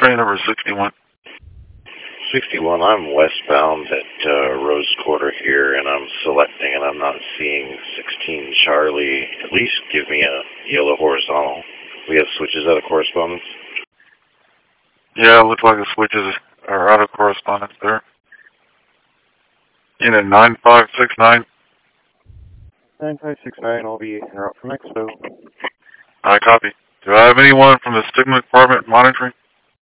train number 61. 61, I'm westbound at Rose Quarter here, and I'm selecting, and I'm not seeing 16 Charlie. At least give me a yellow horizontal. We have switches out of correspondence. Yeah, it looks like the switches are out of correspondence there. Unit 9569. 9569, I'll be en route from Expo. I copy. Do I have anyone from the Stigma Department monitoring?